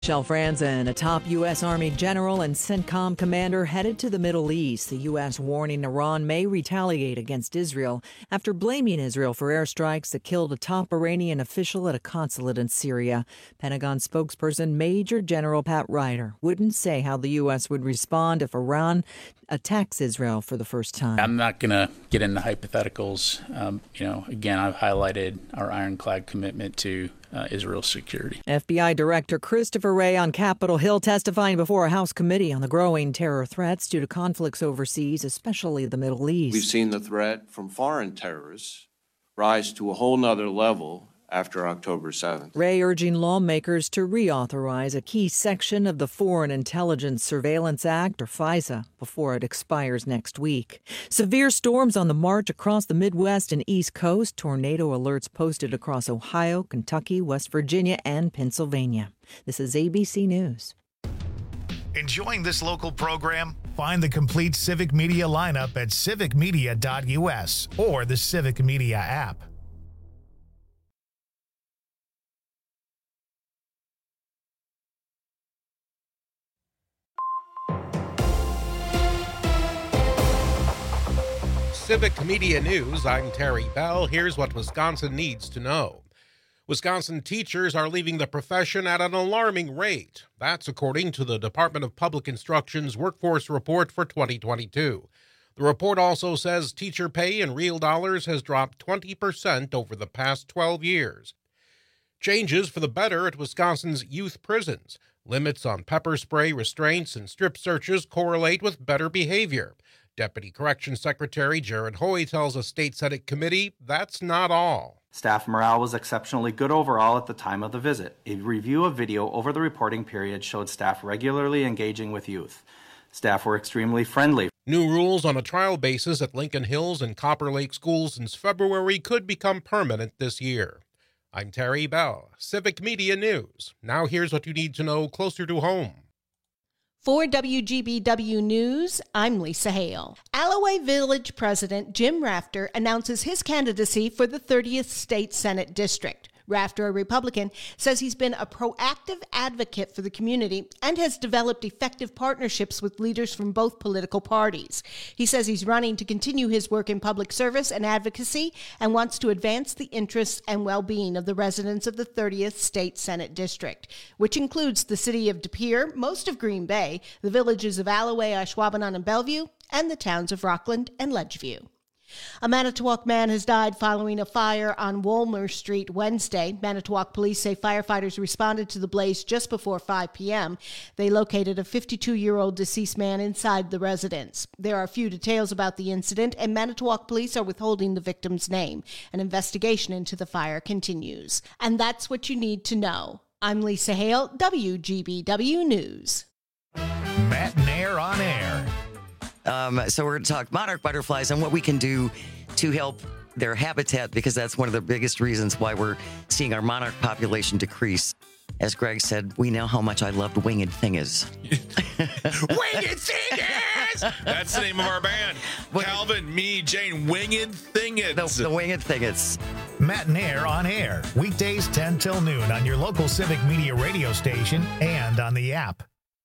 Michelle Franzen, a top U.S. Army general and CENTCOM commander, headed to the Middle East. The U.S. warning Iran may retaliate against Israel after blaming Israel for airstrikes that killed a top Iranian official at a consulate in Syria. Pentagon spokesperson Major General Pat Ryder wouldn't say how the U.S. would respond if Iran attacks Israel for the first time. I'm not going to get into hypotheticals. Again, I've highlighted our ironclad commitment to Israel's security. FBI Director Christopher Wray on Capitol Hill testifying before a House committee on the growing terror threats due to conflicts overseas, especially the Middle East. We've seen the threat from foreign terrorists rise to a whole nother level after October 7th. Wray urging lawmakers to reauthorize a key section of the Foreign Intelligence Surveillance Act, or FISA, before it expires next week. Severe storms on the march across the Midwest and East Coast. Tornado alerts posted across Ohio, Kentucky, West Virginia, and Pennsylvania. This is ABC News. Enjoying this local program? Find the complete Civic Media lineup at civicmedia.us or the Civic Media app. Civic Media News, I'm Terry Bell. Here's what Wisconsin needs to know. Wisconsin teachers are leaving the profession at an alarming rate. That's according to the Department of Public Instruction's Workforce Report for 2022. The report also says teacher pay in real dollars has dropped 20% over the past 12 years. Changes for the better at Wisconsin's youth prisons. Limits on pepper spray restraints and strip searches correlate with better behavior. Deputy Corrections Secretary Jared Hoy tells a state Senate committee that's not all. Staff morale was exceptionally good overall at the time of the visit. A review of video over the reporting period showed staff regularly engaging with youth. Staff were extremely friendly. New rules on a trial basis at Lincoln Hills and Copper Lake schools since February could become permanent this year. I'm Terry Bell, Civic Media News. Now here's what you need to know closer to home. For WGBW News, I'm Lisa Hale. Alloway Village President Jim Rafter announces his candidacy for the 30th State Senate District. Rafter, a Republican, says he's been a proactive advocate for the community and has developed effective partnerships with leaders from both political parties. He says he's running to continue his work in public service and advocacy and wants to advance the interests and well-being of the residents of the 30th State Senate District, which includes the city of De Pere, most of Green Bay, the villages of Alloway, Ashwaubenon, and Bellevue, and the towns of Rockland and Ledgeview. A Manitowoc man has died following a fire on Wolmer Street Wednesday. Manitowoc police say firefighters responded to the blaze just before 5 p.m. They located a 52-year-old deceased man inside the residence. There are few details about the incident, and Manitowoc police are withholding the victim's name. An investigation into the fire continues. And that's what you need to know. I'm Lisa Hale, WGBW News. Matt and Air on Air. So we're going to talk monarch butterflies and what we can do to help their habitat, because that's one of the biggest reasons why we're seeing our monarch population decrease. As Greg said, we know how much I loved Winged Thingers. Winged Thingers! That's the name of our band. Calvin, me, Jane, Winged Thingers. The Winged Thingers. Matt and Air on Air. Weekdays 10 till noon on your local Civic Media radio station and on the app.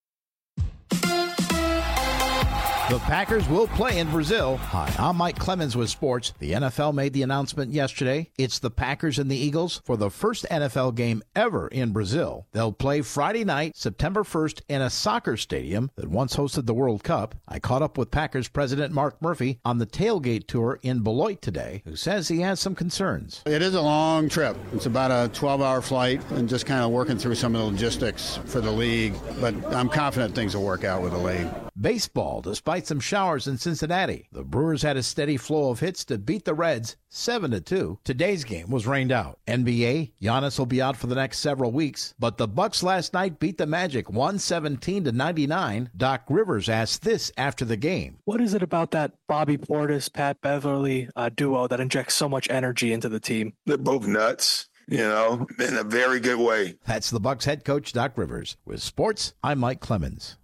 The Packers will play in Brazil. Hi, I'm Mike Clemens with sports. The NFL made the announcement yesterday. It's the Packers and the Eagles for the first NFL game ever in Brazil. They'll play Friday night, September 1st, in a soccer stadium that once hosted the World Cup. I caught up with Packers president Mark Murphy on the tailgate tour in Beloit today, who says he has some concerns. It is a long trip. It's about a 12-hour flight and just kind of working through some of the logistics for the league. But I'm confident things will work out with the league. Baseball, despite some showers in Cincinnati, the Brewers had a steady flow of hits to beat the Reds 7-2. Today's game was rained out. NBA, Giannis will be out for the next several weeks, but the Bucks last night beat the Magic 117-99. Doc Rivers asked this after the game. What is it about that Bobby Portis, Pat Beverly duo that injects so much energy into the team? They're both nuts, in a very good way. That's the Bucks head coach, Doc Rivers. With sports, I'm Mike Clemens.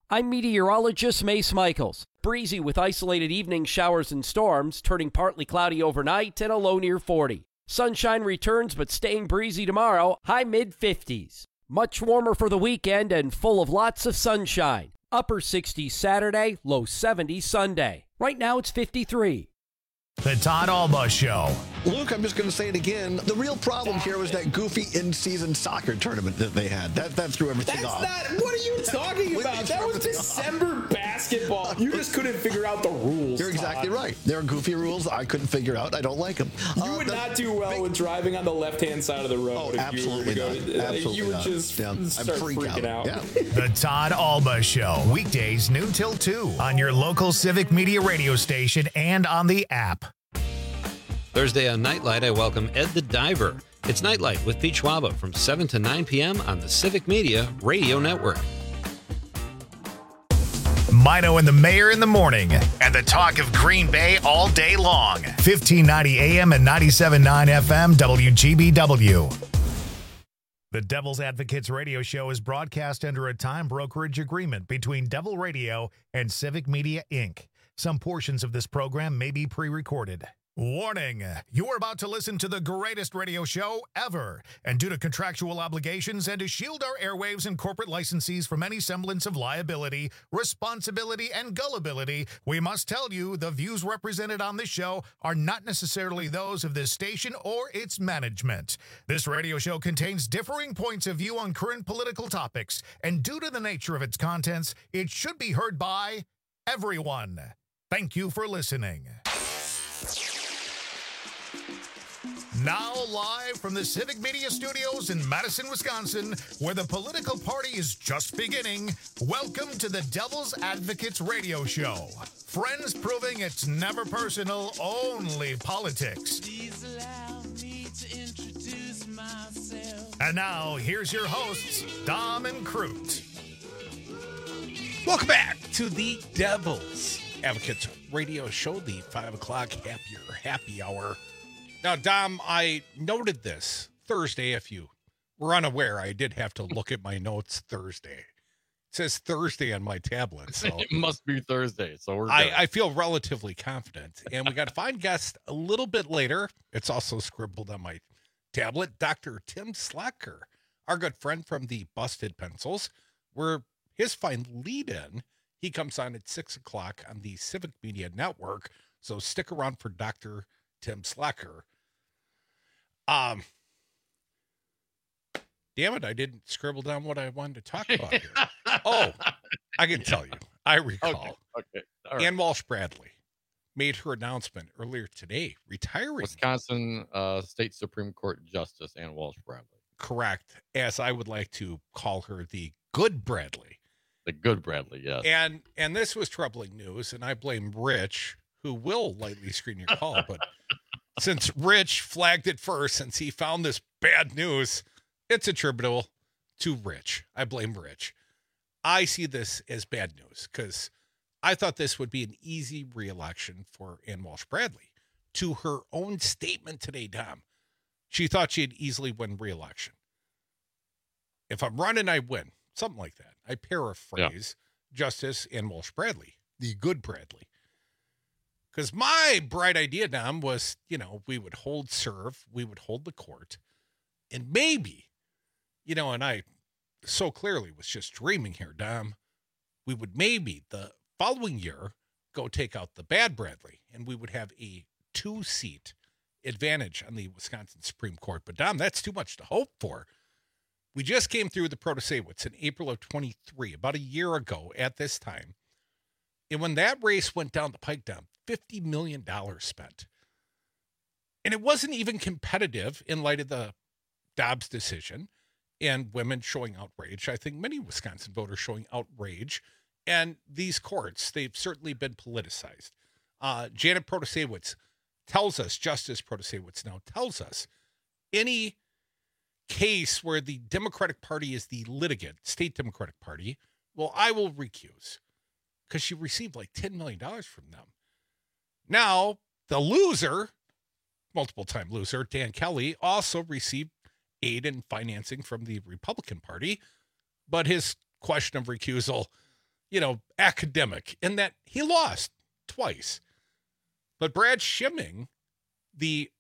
I'm meteorologist Mace Michaels. Breezy with isolated evening showers and storms, turning partly cloudy overnight and a low near 40. Sunshine returns but staying breezy tomorrow, high mid-50s. Much warmer for the weekend and full of lots of sunshine. Upper 60s Saturday, low 70s Sunday. Right now it's 53. The Todd Alba Show. Luke, I'm just going to say it again. The real problem here was that goofy in-season soccer tournament that they had. That threw everything off. What are you talking about? That was December basketball. You just couldn't figure out the rules. You're exactly right. There are goofy rules I couldn't figure out. I don't like them. You would not do well with driving on the left-hand side of the road. Oh, absolutely not. Absolutely you would not. just start freaking out. Yeah. The Todd Alba Show. Weekdays noon till 2 on your local Civic Media radio station and on the app. Thursday on Nightlight, I welcome Ed the Diver. It's Nightlight with Pete Schwaba from 7 to 9 p.m. on the Civic Media Radio Network. Mino and the Mayor in the morning, and the talk of Green Bay all day long. 1590 AM and 97.9 FM WGBW. The Devil's Advocates radio show is broadcast under a time brokerage agreement between Devil Radio and Civic Media, Inc. Some portions of this program may be pre-recorded. Warning, you are about to listen to the greatest radio show ever, and due to contractual obligations and to shield our airwaves and corporate licensees from any semblance of liability, responsibility, and gullibility, we must tell you the views represented on this show are not necessarily those of this station or its management. This radio show contains differing points of view on current political topics, and due to the nature of its contents, it should be heard by everyone. Thank you for listening. Now live from the Civic Media Studios in Madison, Wisconsin, where the political party is just beginning, welcome to the Devil's Advocates radio show. Friends proving it's never personal, only politics. Please allow me to introduce myself. And now, here's your hosts, Dom and Crute. Welcome back to the Devil's Advocates radio show, the 5 o'clock happy hour. Now, Dom, I noted this Thursday. If you were unaware, I did have to look at my notes Thursday. It says Thursday on my tablet. So it must be Thursday. So we're I feel relatively confident. And we got a fine guest a little bit later. It's also scribbled on my tablet. Dr. Tim Slacker, our good friend from the Busted Pencils, where his fine lead-in, he comes on at 6 o'clock on the Civic Media Network. So stick around for Dr. Tim Slacker. Damn it, I didn't scribble down what I wanted to talk about here. Oh, I can tell you. I recall. Okay. All right. Ann Walsh Bradley made her announcement earlier today, retiring. Wisconsin State Supreme Court Justice Ann Walsh Bradley. Correct. As I would like to call her, the good Bradley. The good Bradley, yes. And this was troubling news, and I blame Rich, who will lightly screen your call, but since Rich flagged it first, since he found this bad news, it's attributable to Rich. I blame Rich. I see this as bad news because I thought this would be an easy re-election for Ann Walsh Bradley. To her own statement today, Dom, she thought she'd easily win re-election. If I'm running, I win. Something like that. I paraphrase Justice Ann Walsh Bradley, the good Bradley. Because my bright idea, Dom, was, we would hold serve, we would hold the court, and maybe, and I so clearly was just dreaming here, Dom, we would maybe the following year go take out the bad Bradley, and we would have a 2-seat advantage on the Wisconsin Supreme Court. But, Dom, that's too much to hope for. We just came through the Protasewicz in April of 23, about a year ago at this time. And when that race went down the pike, Dom, $50 million spent. And it wasn't even competitive in light of the Dobbs decision and women showing outrage. I think many Wisconsin voters showing outrage. And these courts, they've certainly been politicized. Janet Protasewicz tells us, Justice Protasewicz now tells us, any case where the Democratic Party is the litigant, state Democratic Party, well, I will recuse. Because she received like $10 million from them. Now, the loser, multiple-time loser, Dan Kelly, also received aid and financing from the Republican Party, but his question of recusal academic in that he lost twice. But Brian Schimming, the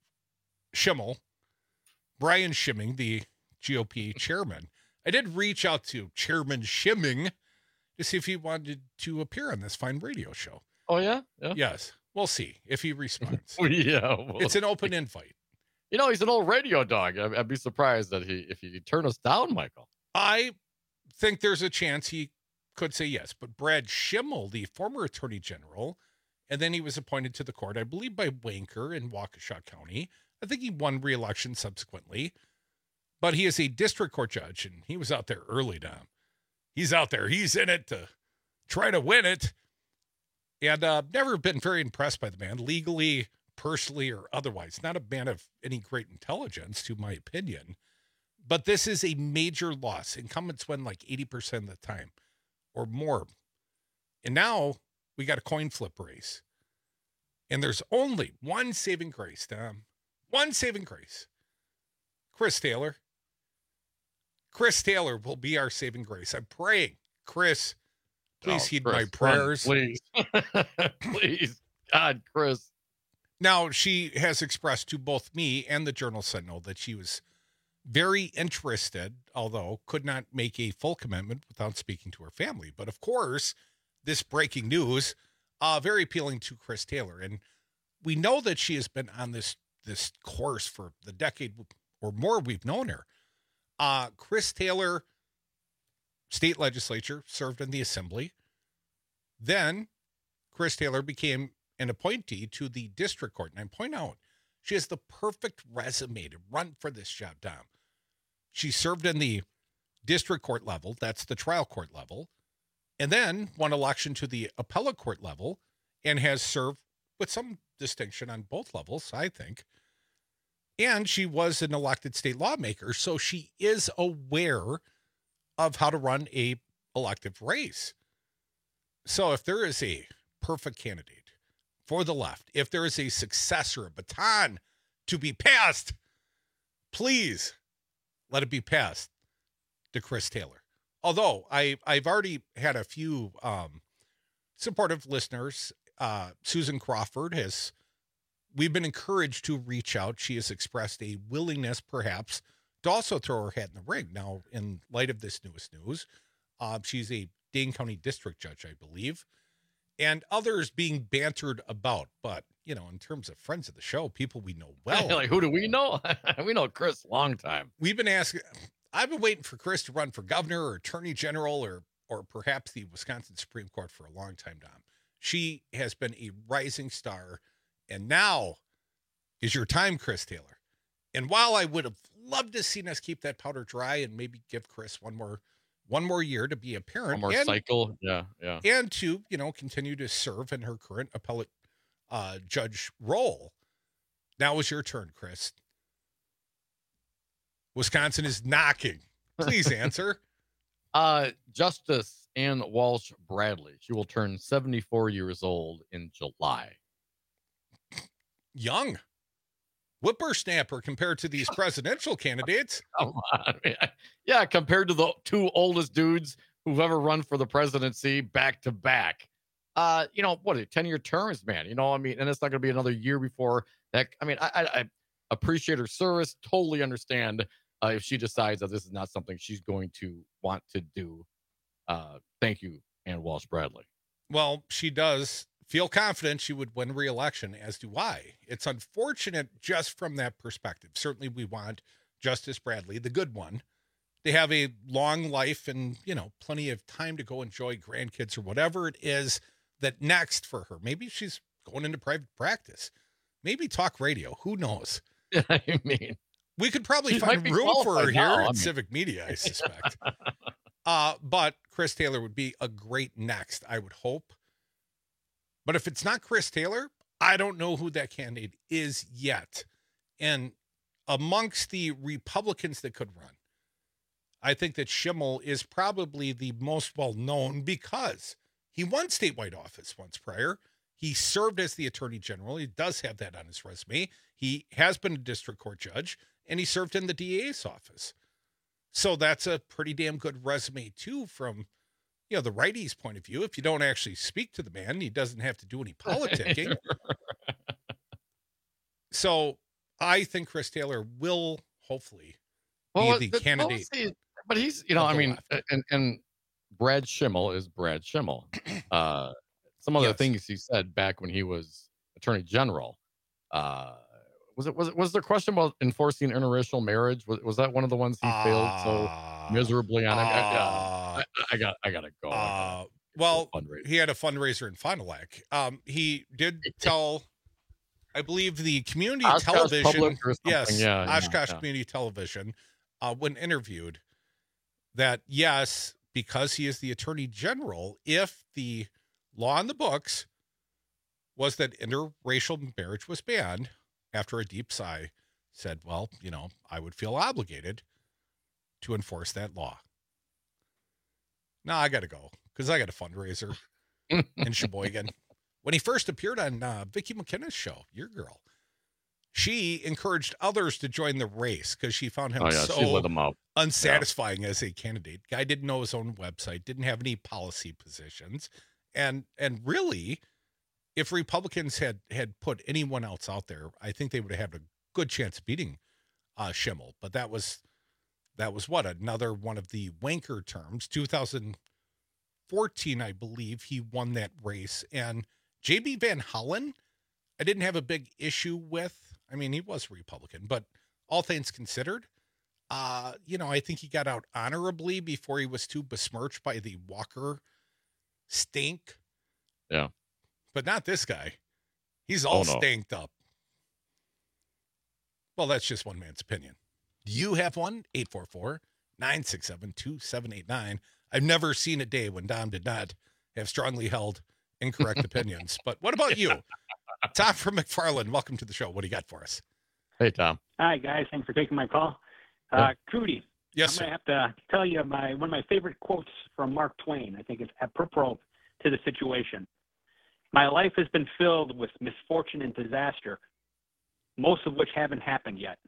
GOP chairman, I did reach out to Chairman Schimming to see if he wanted to appear on this fine radio show. Oh, yeah? Yes. We'll see if he responds. It's an open invite. He's an old radio dog. I'd be surprised that if he turn us down, Michael. I think there's a chance he could say yes. But Brad Schimmel, the former attorney general, and then he was appointed to the court, I believe, by Wanker in Waukesha County. I think he won re-election subsequently. But he is a district court judge, and he was out there early, Dom. He's out there. He's in it to try to win it. And never been very impressed by the man, legally, personally, or otherwise. Not a man of any great intelligence, to my opinion. But this is a major loss. Incumbents win like 80% of the time or more. And now we got a coin flip race. And there's only one saving grace, Dom. One saving grace. Chris Taylor. Chris Taylor will be our saving grace. I'm praying. Chris, please heed my prayers. Please. Please. God, Chris. Now, she has expressed to both me and the Journal-Sentinel that she was very interested, although could not make a full commitment without speaking to her family. But of course, this breaking news, very appealing to Chris Taylor. And we know that she has been on this course for the decade or more we've known her. Chris Taylor, state legislature, served in the assembly. Then Chris Taylor became an appointee to the district court. And I point out, she has the perfect resume to run for this job, Dom. She served in the district court level, that's the trial court level, and then won election to the appellate court level and has served with some distinction on both levels, I think. And she was an elected state lawmaker, so she is aware of how to run a elective race. So if there is a perfect candidate for the left, if there is a successor, a baton to be passed, please let it be passed to Chris Taylor. Although I've already had a few supportive listeners. Susan Crawford we've been encouraged to reach out. She has expressed a willingness, perhaps, to also throw her hat in the ring. Now, in light of this newest news, she's a Dane County district judge, I believe, and others being bantered about. But, in terms of friends of the show, people we know well. Like, who do we know? We know Chris long time. We've been asking. I've been waiting for Chris to run for governor or attorney general or perhaps the Wisconsin Supreme Court for a long time, Dom. She has been a rising star. And now is your time, Chris Taylor. And while I would have loved to seen us keep that powder dry and maybe give Chris one more year to be a parent, one more cycle, yeah, and to continue to serve in her current appellate judge role, now is your turn, Chris. Wisconsin is knocking. Please answer. Justice Ann Walsh Bradley. She will turn 74 years old in July. Young whippersnapper compared to these presidential candidates. Come on, man. Yeah, compared to the two oldest dudes who've ever run for the presidency back to back. 10-year terms, man. And it's not going to be another year before that. I appreciate her service. Totally understand if she decides that this is not something she's going to want to do. Thank you, Ann Walsh Bradley. Well, she does feel confident she would win re-election, as do I. It's unfortunate just from that perspective. Certainly we want Justice Bradley, the good one, to have a long life and, plenty of time to go enjoy grandkids or whatever it is that next for her. Maybe she's going into private practice. Maybe talk radio. Who knows? We could probably find room for her here in Civic Media, I suspect. But Chris Taylor would be a great next, I would hope. But if it's not Chris Taylor, I don't know who that candidate is yet. And amongst the Republicans that could run, I think that Schimmel is probably the most well-known because he won statewide office once prior. He served as the attorney general. He does have that on his resume. He has been a district court judge, and he served in the DA's office. So that's a pretty damn good resume, too, from the righty's point of view. If you don't actually speak to the man, he doesn't have to do any politicking. So I think Chris Taylor will hopefully be the candidate. But he's, and Brad Schimmel is Brad Schimmel. Some of the things he said back when he was Attorney General. Was there a question about enforcing interracial marriage? Was that one of the ones he failed so miserably on? I gotta go. Well, he had a fundraiser in Fond du Lac. He did tell, I believe, the community television, Oshkosh Community Television, when interviewed, that yes, because he is the Attorney General, if the law on the books was that interracial marriage was banned, after a deep sigh, said, well, I would feel obligated to enforce that law. Now I got to go because I got a fundraiser in Sheboygan. When he first appeared on Vicki McKenna's show, your girl, she encouraged others to join the race because she found him unsatisfying as a candidate. Guy didn't know his own website, didn't have any policy positions. And really, if Republicans had put anyone else out there, I think they would have had a good chance of beating Schimmel. But that was what, another one of the wanker terms. 2014, I believe, he won that race. And J.B. Van Hollen, I didn't have a big issue with. I mean, he was Republican, but all things considered, I think he got out honorably before he was too besmirched by the Walker stink. Yeah. But not this guy. He's all stanked up. Well, that's just one man's opinion. Do you have one? 844-967-2789. I've never seen a day when Dom did not have strongly held incorrect opinions. But what about you? Tom from McFarland, welcome to the show. What do you got for us? Hey, Tom. Hi, guys. Thanks for taking my call. Crudy. Yes, I'm going to have to tell you one of my favorite quotes from Mark Twain. I think it's apropos to the situation. My life has been filled with misfortune and disaster, most of which haven't happened yet.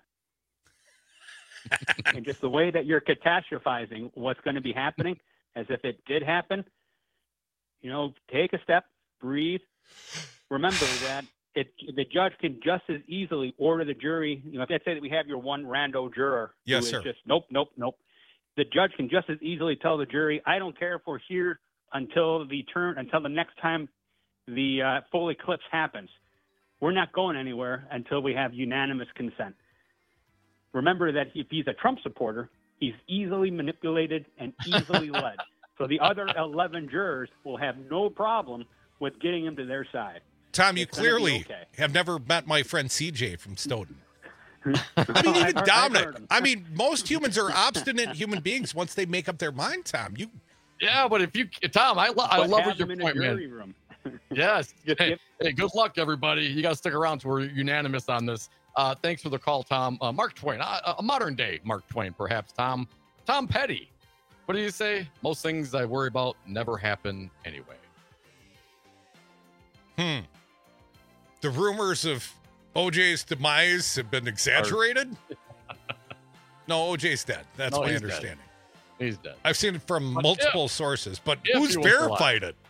And just the way that you're catastrophizing what's going to be happening as if it did happen, take a step, breathe. Remember that the judge can just as easily order the jury. Let's say that we have your one rando juror. Yes, who sir. is just, nope. The judge can just as easily tell the jury, I don't care if we're here until the next time the full eclipse happens. We're not going anywhere until we have unanimous consent. Remember that if he's a Trump supporter, he's easily manipulated and easily led. So the other 11 jurors will have no problem with getting him to their side. Tom, you clearly have never met my friend CJ from Stoughton. I mean, even Dominic. I mean, most humans are obstinate human beings once they make up their mind, Tom. Yeah, but Tom, I love what your point, man. Room. Yes. Hey, good luck, everybody. You got to stick around so we're unanimous on this. Thanks for the call, Tom. Mark Twain, a modern day Mark Twain, perhaps. Tom Petty. What do you say? Most things I worry about never happen anyway. The rumors of OJ's demise have been exaggerated? No, OJ's dead. That's my understanding. Dead. He's dead. I've seen it from multiple sources, but who's verified it?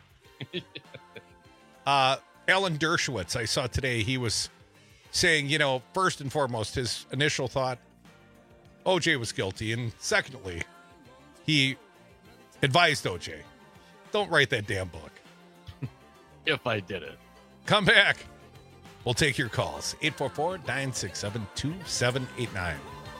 Alan Dershowitz, I saw today, he was saying, first and foremost, his initial thought, OJ was guilty. And secondly, he advised OJ, don't write that damn book. If I did it. Come back. We'll take your calls. 844-967-2789.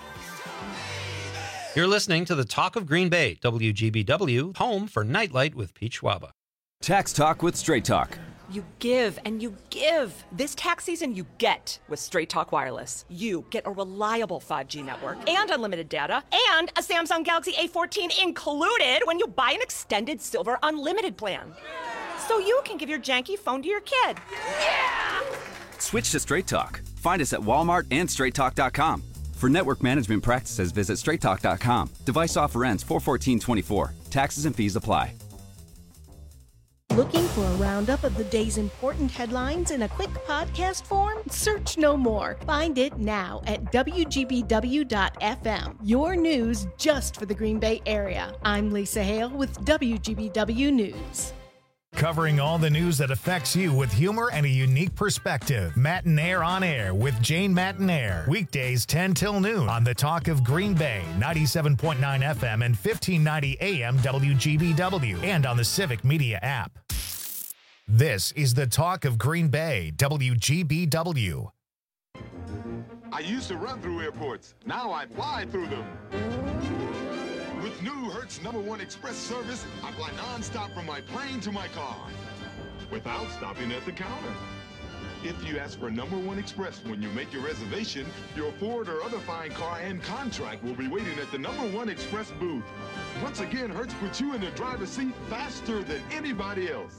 You're listening to the Talk of Green Bay, WGBW, home for Nightlight with Pete Schwaba. Tax Talk with Straight Talk. You give and you give. This tax season, you get with Straight Talk Wireless. You get a reliable 5G network and unlimited data and a Samsung Galaxy A14 included when you buy an extended Silver Unlimited plan. So you can give your janky phone to your kid. Yeah! Switch to Straight Talk. Find us at Walmart and StraightTalk.com. For network management practices, visit StraightTalk.com. Device offer ends 4/14/24. Taxes and fees apply. Looking for a roundup of the day's important headlines in a quick podcast form? Search no more. Find it now at WGBW.FM. Your news just for the Green Bay area. I'm Lisa Hale with WGBW News. Covering all the news that affects you with humor and a unique perspective. Matinaire on Air with Jane Matinaire. Weekdays 10 till noon on the Talk of Green Bay, 97.9 FM and 1590 AM WGBW, and on the Civic Media app. This is the Talk of Green Bay, WGBW. I used to run through airports. Now I fly through them. With new Hertz #1 Express service, I fly nonstop from my plane to my car without stopping at the counter. If you ask for #1 Express when you make your reservation, your Ford or other fine car and contract will be waiting at the #1 Express booth. Once again, Hertz puts you in the driver's seat faster than anybody else.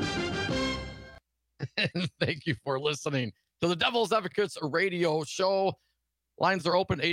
Thank you for listening to the Devil's Advocates radio show. Lines are open,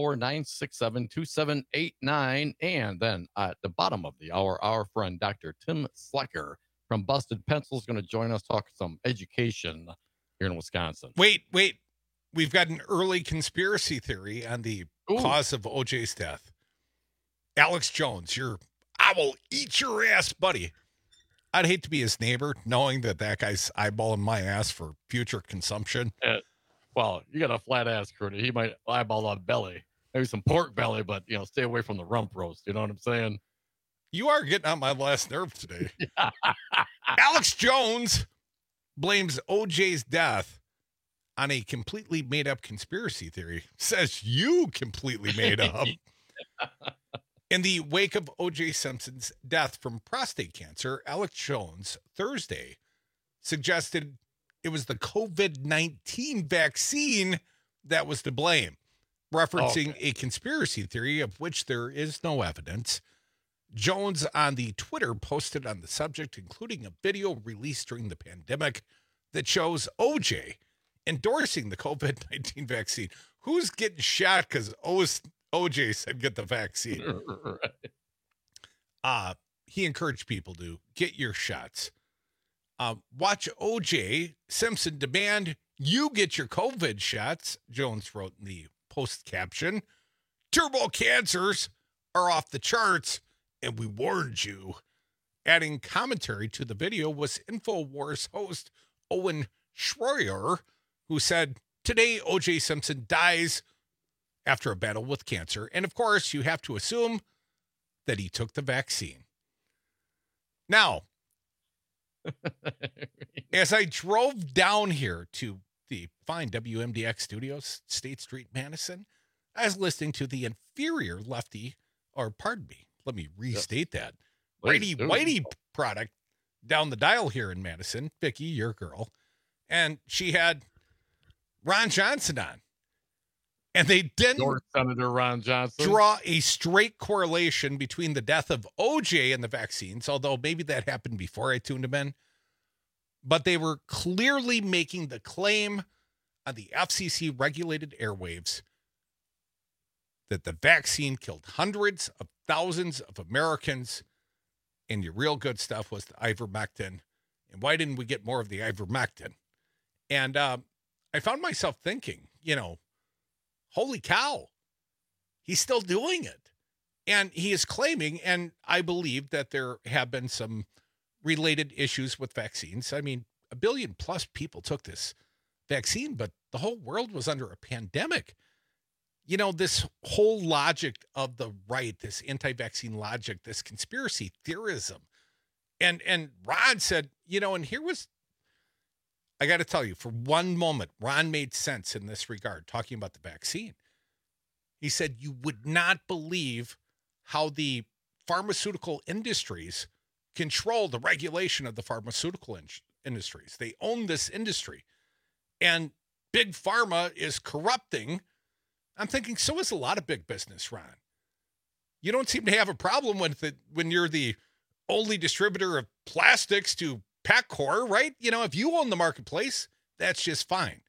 844-967-2789. And then at the bottom of the hour, our friend Dr. Tim Slecker from Busted Pencil is going to join us, talk some education here in Wisconsin. Wait. We've got an early conspiracy theory on the cause of OJ's death. Alex Jones, I will eat your ass, buddy. I'd hate to be his neighbor, knowing that guy's eyeballing my ass for future consumption. Well, you got a flat ass, Crudy. He might eyeball on belly. Maybe some pork belly, but, stay away from the rump roast. You know what I'm saying? You are getting on my last nerve today. Alex Jones blames OJ's death on a completely made-up conspiracy theory. Says you completely made up. In the wake of O.J. Simpson's death from prostate cancer, Alex Jones, Thursday, suggested it was the COVID-19 vaccine that was to blame, referencing a conspiracy theory of which there is no evidence. Jones on the Twitter posted on the subject, including a video released during the pandemic that shows O.J. endorsing the COVID-19 vaccine. Who's getting shot because O.J. said get the vaccine? He encouraged people to get your shots. Watch O.J. Simpson demand you get your COVID shots, Jones wrote in the post caption. Turbo cancers are off the charts, and we warned you. Adding commentary to the video was InfoWars host Owen Schroyer, who said, today O.J. Simpson dies after a battle with cancer. And of course, you have to assume that he took the vaccine. Now, as I drove down here to the fine WMDX studios, State Street, Madison, I was listening to the inferior lefty, or pardon me, let me restate that. Brady Whitey product down the dial here in Madison. Vicky, your girl. And she had Ron Johnson on. And they didn't Senator Ron Johnson draw a straight correlation between the death of OJ and the vaccines, although maybe that happened before I tuned him in. But they were clearly making the claim on the FCC regulated airwaves that the vaccine killed hundreds of thousands of Americans, and your real good stuff was the ivermectin. And why didn't we get more of the ivermectin? And I found myself thinking, holy cow, he's still doing it. And he is claiming, and I believe that there have been some related issues with vaccines. I mean, 1 billion plus people took this vaccine, but the whole world was under a pandemic. This whole logic of the right, this anti-vaccine logic, this conspiracy theorism. And Ron said, and here was, I got to tell you, for one moment, Ron made sense in this regard, talking about the vaccine. He said, you would not believe how the pharmaceutical industries control the regulation of the pharmaceutical industries. They own this industry. And big pharma is corrupting. I'm thinking, so is a lot of big business, Ron. You don't seem to have a problem with it when you're the only distributor of plastics to Pacor, right? If you own the marketplace, that's just fine.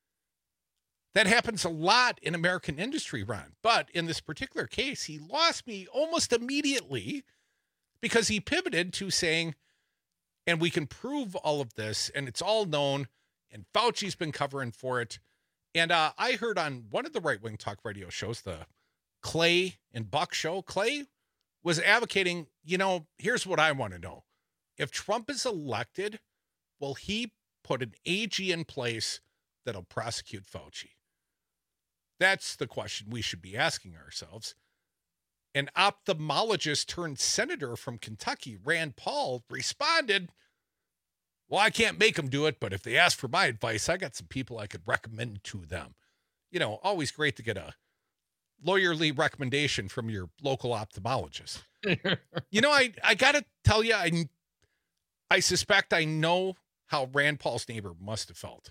That happens a lot in American industry, Ron. But in this particular case, he lost me almost immediately because he pivoted to saying, And we can prove all of this, and it's all known, and Fauci's been covering for it. And I heard on one of the right-wing talk radio shows, the Clay and Buck show, Clay was advocating, here's what I want to know. If Trump is elected, will he put an AG in place that'll prosecute Fauci? That's the question we should be asking ourselves. An ophthalmologist turned senator from Kentucky, Rand Paul, responded, well, I can't make them do it, but if they ask for my advice, I got some people I could recommend to them. Always great to get a lawyerly recommendation from your local ophthalmologist. I got to tell you, I suspect I know how Rand Paul's neighbor must have felt.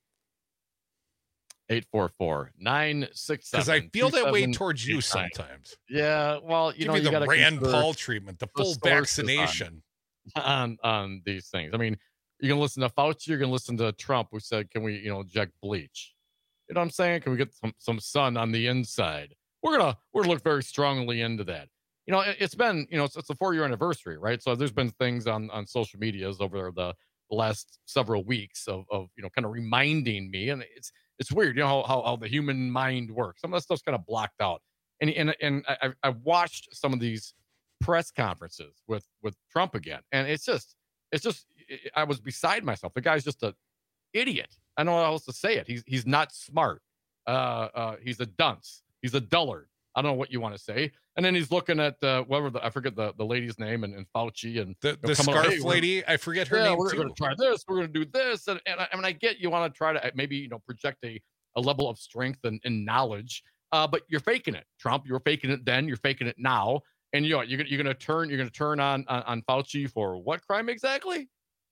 844-967. Because I feel that way towards you sometimes. Yeah, well, Give me the Rand Paul treatment, the full vaccination on these things. I mean, you can listen to Fauci, you're going to listen to Trump, who said, can we, inject bleach? You know what I'm saying? Can we get some sun on the inside? We're gonna look very strongly into that. It's been, it's a 4-year anniversary, right? So there's been things on social medias over the last several weeks of kind of reminding me, and it's weird, how the human mind works. Some of that stuff's kind of blocked out, and I watched some of these press conferences with Trump again, and it's just I was beside myself. The guy's just an idiot. I don't know how else to say it. He's not smart. He's a dunce. He's a dullard. I don't know what you want to say. And then he's looking at I forget the lady's name and Fauci and the scarf lady. I forget her name. We're going to try this. We're going to do this. And I get you want to try to maybe project a level of strength and knowledge. But you're faking it, Trump. You were faking it then. You're faking it now. And you're going to turn on Fauci for what crime exactly?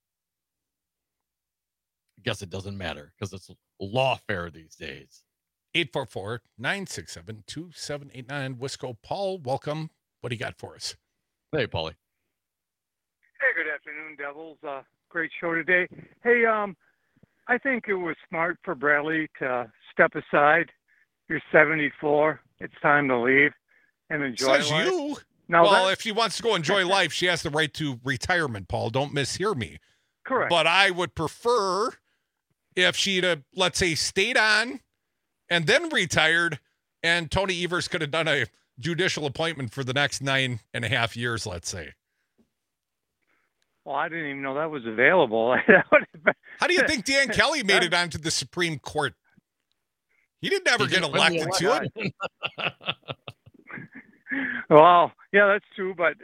I guess it doesn't matter because it's lawfare these days. 844-967-2789. Wisco. Paul, welcome. What do you got for us? Hey, Paulie. Hey, good afternoon, Devils. Great show today. Hey, I think it was smart for Bradley to step aside. You're 74. It's time to leave and enjoy Says life. You. Now well, if she wants to go enjoy life, she has the right to retirement, Paul. Don't mishear me. Correct. But I would prefer if she'd have, let's say, stayed on and then retired, and Tony Evers could have done a judicial appointment for the next 9.5 years, let's say. Well, I didn't even know that was available. How do you think Dan Kelly made it onto the Supreme Court? He didn't ever get elected to it. Well, yeah, that's true. But,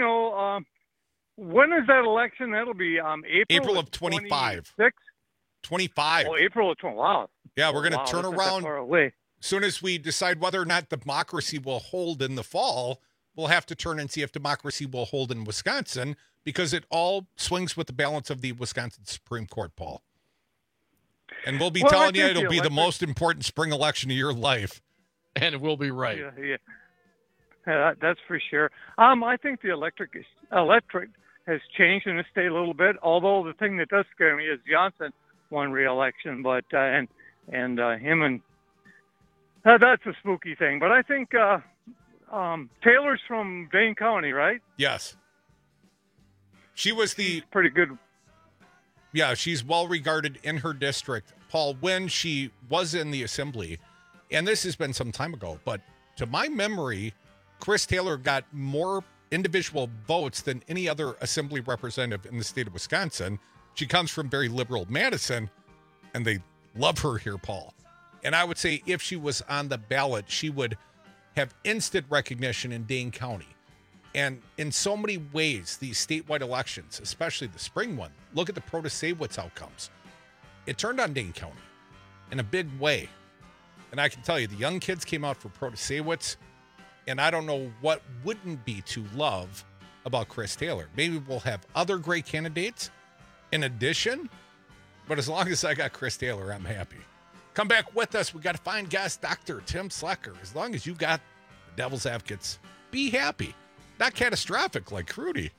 when is that election? That'll be April of 25. 25. Oh, April of 20. Wow. Yeah, we're going to turn around. As soon as we decide whether or not democracy will hold in the fall, we'll have to turn and see if democracy will hold in Wisconsin, because it all swings with the balance of the Wisconsin Supreme Court, Paul. And we'll be telling you it'll be the most important spring election of your life. And it will be right. Yeah, that's for sure. I think the electric has changed in the state a little bit, although the thing that does scare me is Johnson won re-election, but him and that's a spooky thing. But I think Taylor's from Dane County, right? Yes. She was pretty good. Yeah, she's well regarded in her district, Paul, when she was in the assembly, and this has been some time ago, but to my memory, Chris Taylor got more individual votes than any other assembly representative in the state of Wisconsin. She comes from very liberal Madison, and they love her here, Paul. And I would say if she was on the ballot, she would have instant recognition in Dane County. And in so many ways, these statewide elections, especially the spring one, look at the Protasiewicz outcomes. It turned on Dane County in a big way. And I can tell you, the young kids came out for Protasiewicz, and I don't know what wouldn't be to love about Chris Taylor. Maybe we'll have other great candidates in addition, but as long as I got Chris Taylor, I'm happy. Come back with us. We got a fine guest, Dr. Tim Slecker. As long as you got the Devil's Advocates, be happy. Not catastrophic like Crudy.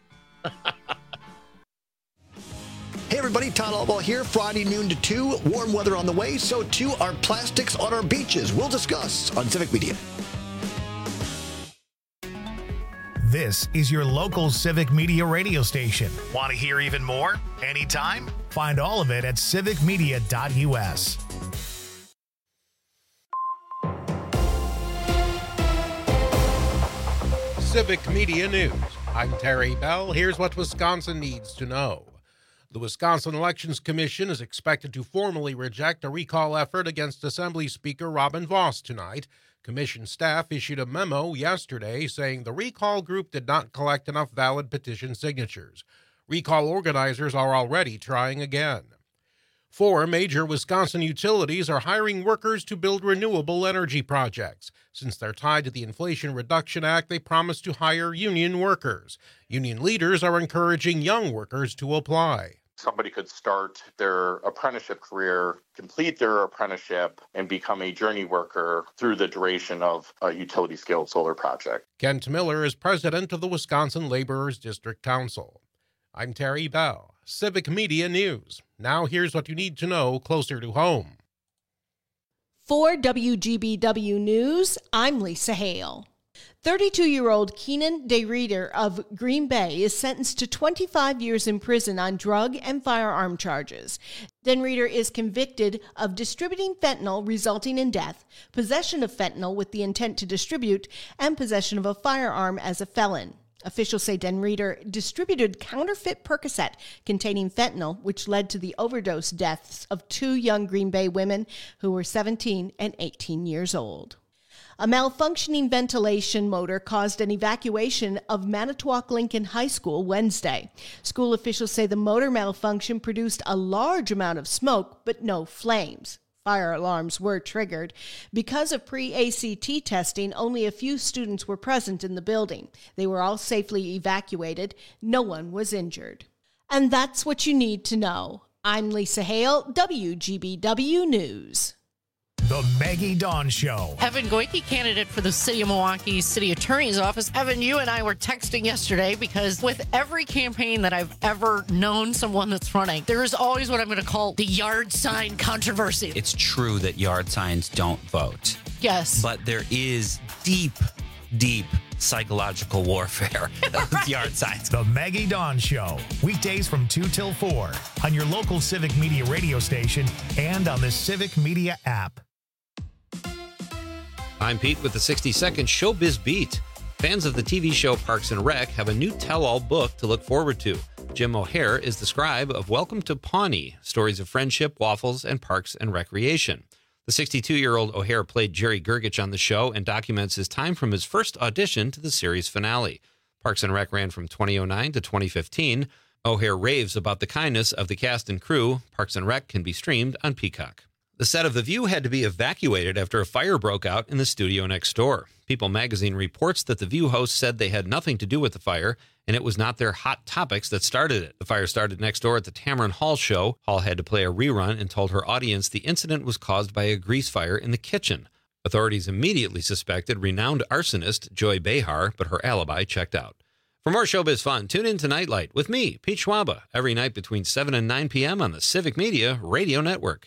Hey everybody, Todd Albaugh here. Friday noon to 2. Warm weather on the way, so too are plastics on our beaches. We'll discuss on Civic Media. This is your local Civic Media radio station. Want to hear even more? Anytime? Find all of it at civicmedia.us. Civic Media News. I'm Terry Bell. Here's what Wisconsin needs to know. The Wisconsin Elections Commission is expected to formally reject a recall effort against Assembly Speaker Robin Vos tonight. Commission staff issued a memo yesterday saying the recall group did not collect enough valid petition signatures. Recall organizers are already trying again. 4 major Wisconsin utilities are hiring workers to build renewable energy projects. Since they're tied to the Inflation Reduction Act, they promise to hire union workers. Union leaders are encouraging young workers to apply. Somebody could start their apprenticeship career, complete their apprenticeship, and become a journey worker through the duration of a utility-scale solar project. Kent Miller is president of the Wisconsin Laborers District Council. I'm Terry Bell, Civic Media News. Now here's what you need to know closer to home. For WGBW News, I'm Lisa Hale. 32-year-old Keenan DeReeder of Green Bay is sentenced to 25 years in prison on drug and firearm charges. DeReeder is convicted of distributing fentanyl resulting in death, possession of fentanyl with the intent to distribute, and possession of a firearm as a felon. Officials say DeReeder distributed counterfeit Percocet containing fentanyl, which led to the overdose deaths of 2 young Green Bay women who were 17 and 18 years old. A malfunctioning ventilation motor caused an evacuation of Manitowoc Lincoln High School Wednesday. School officials say the motor malfunction produced a large amount of smoke, but no flames. Fire alarms were triggered. Because of pre-ACT testing, only a few students were present in the building. They were all safely evacuated. No one was injured. And that's what you need to know. I'm Lisa Hale, WGBW News. The Maggie Dawn Show. Evan Goyke, candidate for the City of Milwaukee City Attorney's Office. Evan, you and I were texting yesterday because with every campaign that I've ever known someone that's running, there is always what I'm going to call the yard sign controversy. It's true that yard signs don't vote. Yes. But there is deep psychological warfare with yard signs. The Maggie Dawn Show. Weekdays from 2 till 4 on your local Civic Media radio station and on the Civic Media app. I'm Pete with the 60-second Showbiz Beat. Fans of the TV show Parks and Rec have a new tell-all book to look forward to. Jim O'Hare is the scribe of Welcome to Pawnee, stories of friendship, waffles, and parks and recreation. The 62-year-old O'Hare played Jerry Gergich on the show and documents his time from his first audition to the series finale. Parks and Rec ran from 2009 to 2015. O'Hare raves about the kindness of the cast and crew. Parks and Rec can be streamed on Peacock. The set of The View had to be evacuated after a fire broke out in the studio next door. People magazine reports that The View hosts said they had nothing to do with the fire, and it was not their hot topics that started it. The fire started next door at the Tamron Hall show. Hall had to play a rerun and told her audience the incident was caused by a grease fire in the kitchen. Authorities immediately suspected renowned arsonist Joy Behar, but her alibi checked out. For more showbiz fun, tune in to Nightlight with me, Pete Schwaba, every night between 7 and 9 p.m. on the Civic Media Radio Network.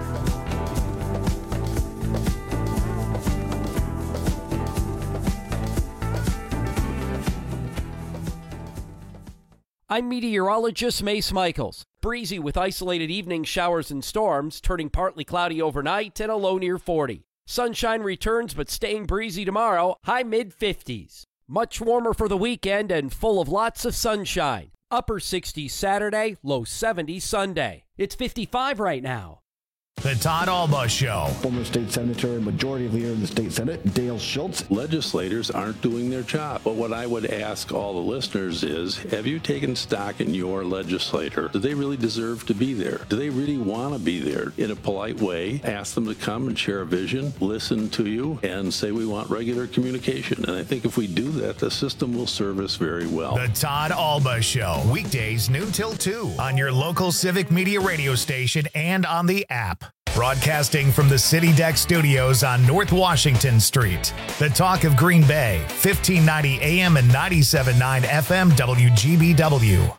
I'm meteorologist Mace Michaels. Breezy with isolated evening showers and storms, turning partly cloudy overnight and a low near 40. Sunshine returns, but staying breezy tomorrow, high mid-50s. Much warmer for the weekend and full of lots of sunshine. Upper 60s Saturday, low 70s Sunday. It's 55 right now. The Todd Alba Show. Former state senator and majority leader in the state senate, Dale Schultz. Legislators aren't doing their job. But what I would ask all the listeners is, have you taken stock in your legislator? Do they really deserve to be there? Do they really want to be there? In a polite way, ask them to come and share a vision, listen to you, and say we want regular communication. And I think if we do that, the system will serve us very well. The Todd Alba Show. Weekdays noon till 2 on your local Civic Media radio station and on the app. Broadcasting from the City Deck Studios on North Washington Street. The talk of Green Bay, 1590 AM and 97.9 FM WGBW.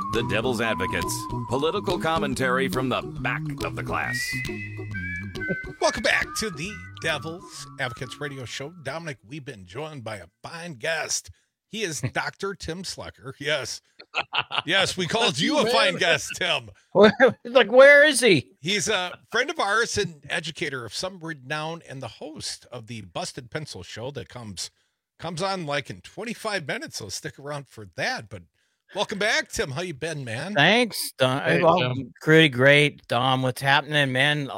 The Devil's Advocates. Political commentary from the back of the class. Welcome back to the Devil's Advocates radio show. Dominic, we've been joined by a fine guest. He is Dr. Tim Slecker. Yes. Yes, we called you a fine guest, Tim. Like, where is he? He's a friend of ours and educator of some renown and the host of the Busted Pencil show that comes on like in 25 minutes, so stick around for that. But welcome back, Tim. How you been, man? Thanks, Dom. Hey, well, Tim. pretty great, Dom. What's happening, man?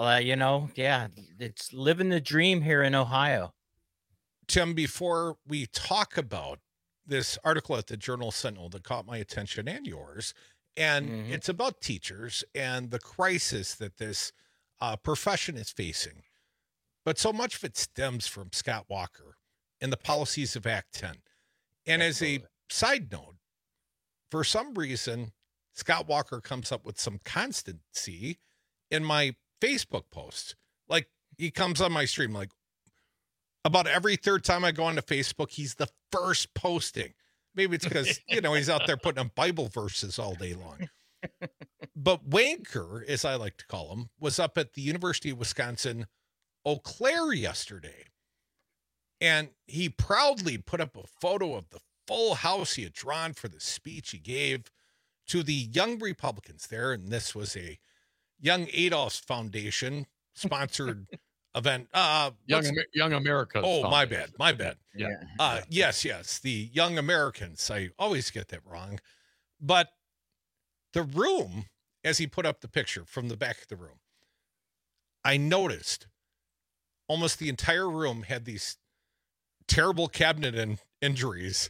It's living the dream here in Ohio. Tim, before we talk about this article at the Journal Sentinel that caught my attention and yours, and it's about teachers and the crisis that this profession is facing. But so much of it stems from Scott Walker and the policies of Act 10. And as a side note, for some reason, Scott Walker comes up with some constancy in my Facebook posts. Like, he comes on my stream, like, about every third time I go onto Facebook, he's the first posting. Maybe it's because, he's out there putting up Bible verses all day long. But Wanker, as I like to call him, was up at the University of Wisconsin Eau Claire yesterday. And he proudly put up a photo of the full house he had drawn for the speech he gave to the young Republicans there. And this was a Young Adolph's Foundation sponsored event. Young America. Oh, my bad. Yeah. Yes. The Young Americans. I always get that wrong. But the room, as he put up the picture from the back of the room, I noticed almost the entire room had these terrible cabinet injuries.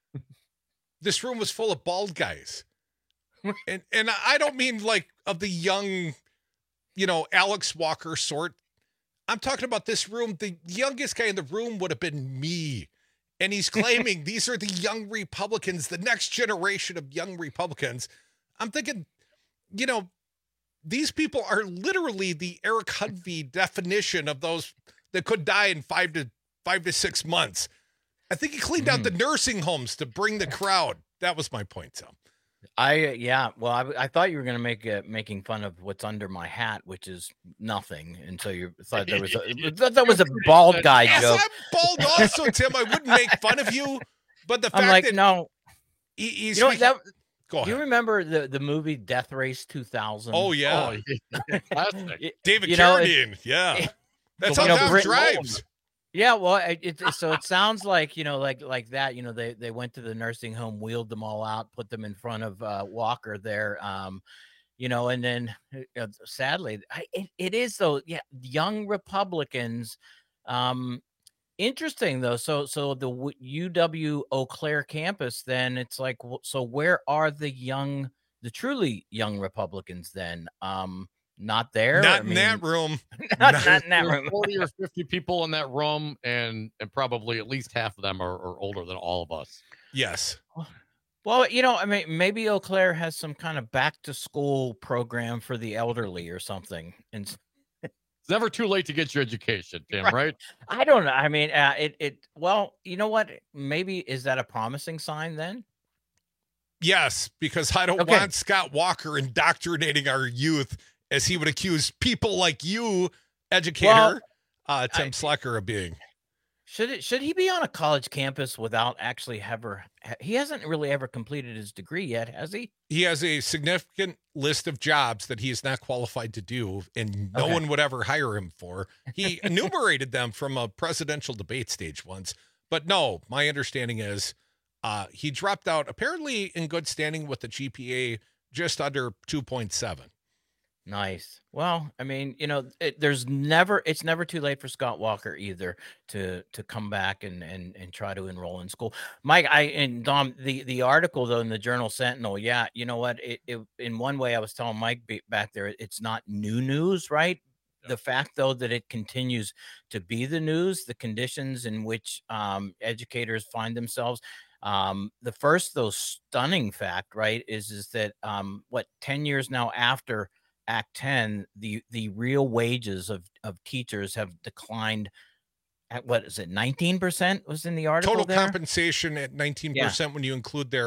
This room was full of bald guys. And I don't mean like of the young, Alex Walker sort. I'm talking about this room. The youngest guy in the room would have been me. And he's claiming these are the young Republicans, the next generation of young Republicans. I'm thinking, these people are literally the Eric Hudvey definition of those that could die in 5 to 6 months. I think he cleaned out the nursing homes to bring the crowd. That was my point, Tom. I thought you were going to making fun of what's under my hat, which is nothing, until you thought that was a bald guy joke. I'm bald also, Tim. I wouldn't make fun of you, but the fact that no, he's go ahead. Do you remember the movie Death Race 2000? Oh yeah, David Carradine. Yeah, that's how Dom drives. Yeah, well, so it sounds like like that. They went to the nursing home, wheeled them all out, put them in front of Walker there, and then sadly, it is though. Yeah, young Republicans. Interesting though. So the UW Eau Claire campus, then it's like, so where are the truly young Republicans then? Not there. Not in that room. Not in that room. 40 or 50 people in that room, and probably at least half of them are older than all of us. Yes. Well, maybe Eau Claire has some kind of back to school program for the elderly or something. And it's never too late to get your education, Tim, right? I don't know. I mean, well, you know what? Maybe is that a promising sign then? Yes, because I don't want Scott Walker indoctrinating our youth, as he would accuse people like you, educator, Tim Slecker, of being. Should he be on a college campus without actually he hasn't really ever completed his degree yet, has he? He has a significant list of jobs that he is not qualified to do, and no one would ever hire him for. He enumerated them from a presidential debate stage once. But no, my understanding is he dropped out, apparently in good standing with the GPA just under 2.7. Nice. Well, I mean, it's never too late for Scott Walker either to come back and try to enroll in school. Mike, and Dom, the article though in the Journal Sentinel, yeah, you know what? It in one way, I was telling Mike back there, it's not new news, right? The fact though that it continues to be the news, the conditions in which educators find themselves. The first though stunning fact, right, is that 10 years now after Act 10, the real wages of teachers have declined at, what is it, 19% was in the article. Total compensation at 19% when you include their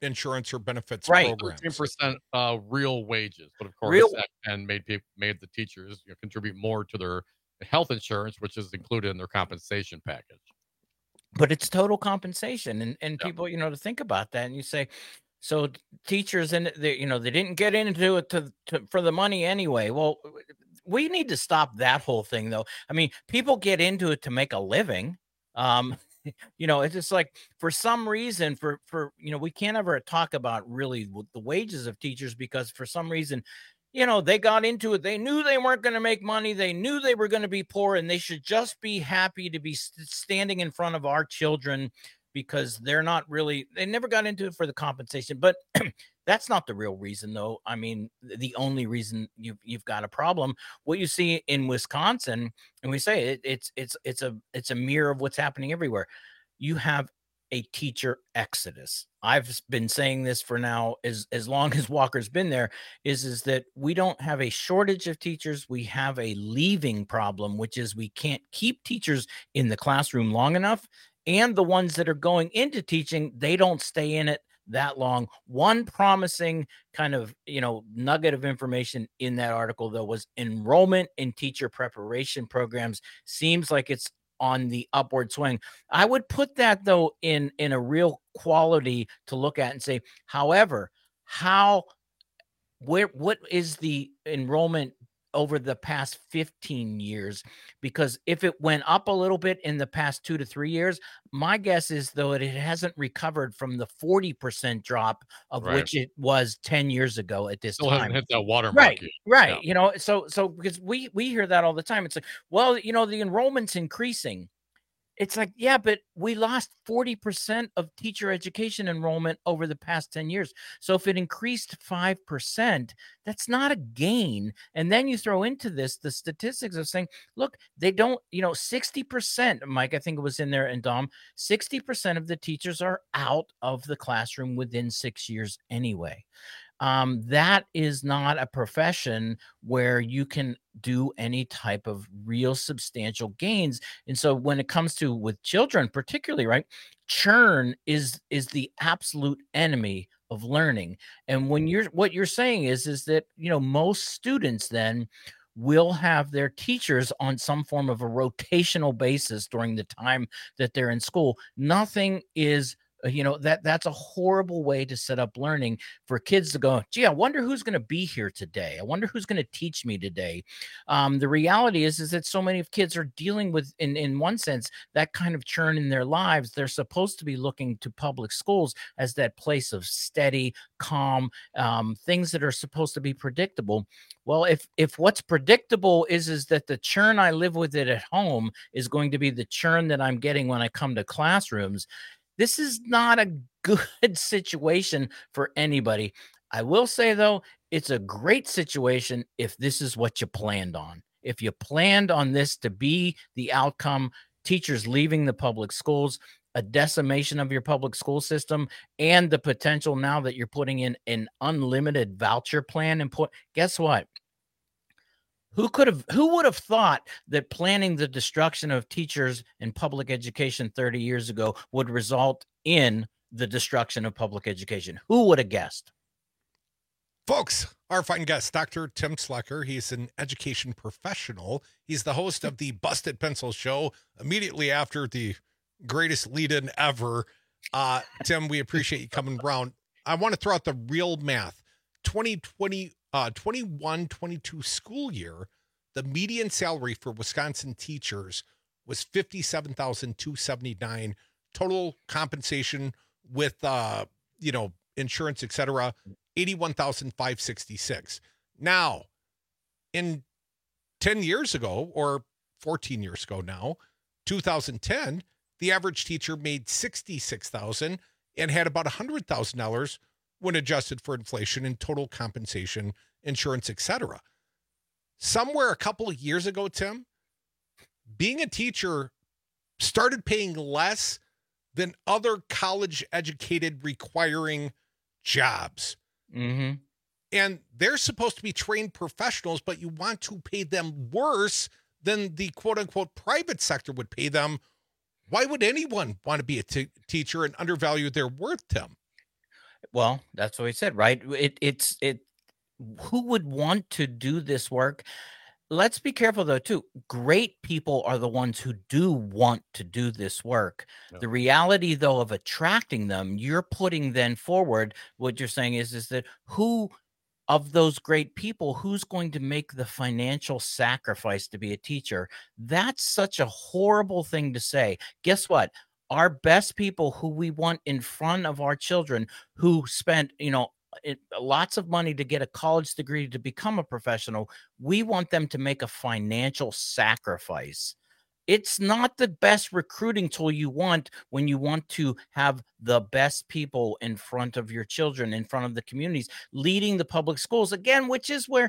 insurance or benefits Right. programs. 13% real wages, but of course, Real- that and made the teachers contribute more to their health insurance, which is included in their compensation package. But it's total compensation, and people, to think about that, and you say, so teachers, and they didn't get into it for the money anyway. Well, we need to stop that whole thing, though. I mean, people get into it to make a living. It's just like, for some reason, we can't ever talk about really the wages of teachers, because for some reason, they got into it. They knew they weren't going to make money. They knew they were going to be poor, and they should just be happy to be standing in front of our children, because they never got into it for the compensation. But that's not the real reason, though. I mean, the only reason you've got a problem, what you see in Wisconsin, and we say it's a mirror of what's happening everywhere. You have a teacher exodus. I've been saying this for now as long as Walker's been there, is that we don't have a shortage of teachers. We have a leaving problem, which is we can't keep teachers in the classroom long enough. And the ones that are going into teaching, they don't stay in it that long. One promising kind of, nugget of information in that article, though, was enrollment in teacher preparation programs seems like it's on the upward swing. I would put that, though, in a real quality to look at and say, however, what is the enrollment over the past 15 years? Because if it went up a little bit in the past 2 to 3 years, my guess is, though, it hasn't recovered from the 40% drop of which it was 10 years ago at this Still time. hasn't hit that watermark Right, yet. right. Yeah. So because we hear that all the time. It's like, well, the enrollment's increasing. It's like, yeah, but we lost 40% of teacher education enrollment over the past 10 years. So if it increased 5%, that's not a gain. And then you throw into this the statistics of saying, look, they don't, 60%, Mike, I think it was in there, and Dom, 60% of the teachers are out of the classroom within 6 years anyway. That is not a profession where you can do any type of real substantial gains. And so when it comes to with children, particularly, right, churn is the absolute enemy of learning. And when what you're saying is that, most students then will have their teachers on some form of a rotational basis during the time that they're in school. Nothing is that's a horrible way to set up learning for kids to go, gee, I wonder who's going to be here today. I wonder who's going to teach me today. The reality is that so many of kids are dealing with, in one sense, that kind of churn in their lives. They're supposed to be looking to public schools as that place of steady, calm, things that are supposed to be predictable. Well, if what's predictable is that the churn I live with it at home is going to be the churn that I'm getting when I come to classrooms, this is not a good situation for anybody. I will say, though, it's a great situation if this is what you planned on. If you planned on this to be the outcome, teachers leaving the public schools, a decimation of your public school system, and the potential now that you're putting in an unlimited voucher plan, and guess what? Who would have thought that planning the destruction of teachers in public education 30 years ago would result in the destruction of public education? Who would have guessed? Folks, our fine guest, Dr. Tim Slecker. He's an education professional. He's the host of the Busted Pencil Show immediately after the greatest lead-in ever. Tim, we appreciate you coming around. I want to throw out the real math. 21-22 school year, the median salary for Wisconsin teachers was $57,279. Total compensation with insurance, etc., $81,566. Now, in 10 years ago, or 14 years ago now, 2010, the average teacher made $66,000 and had about $100,000 when adjusted for inflation and total compensation, insurance, etc. Somewhere a couple of years ago, Tim, being a teacher started paying less than other college-educated requiring jobs. Mm-hmm. And they're supposed to be trained professionals, but you want to pay them worse than the quote-unquote private sector would pay them. Why would anyone want to be a teacher and undervalue their worth, Tim? Well, that's what he said, right? It's who would want to do this work? Let's be careful though, too. Great people are the ones who do want to do this work. Yeah. The reality, though, of attracting them, you're putting then forward, what you're saying is that who of those great people, who's going to make the financial sacrifice to be a teacher? That's such a horrible thing to say. Guess what? Our best people who we want in front of our children, who spent, lots of money to get a college degree to become a professional, we want them to make a financial sacrifice. It's not the best recruiting tool you want when you want to have the best people in front of your children, in front of the communities, leading the public schools, again, which is where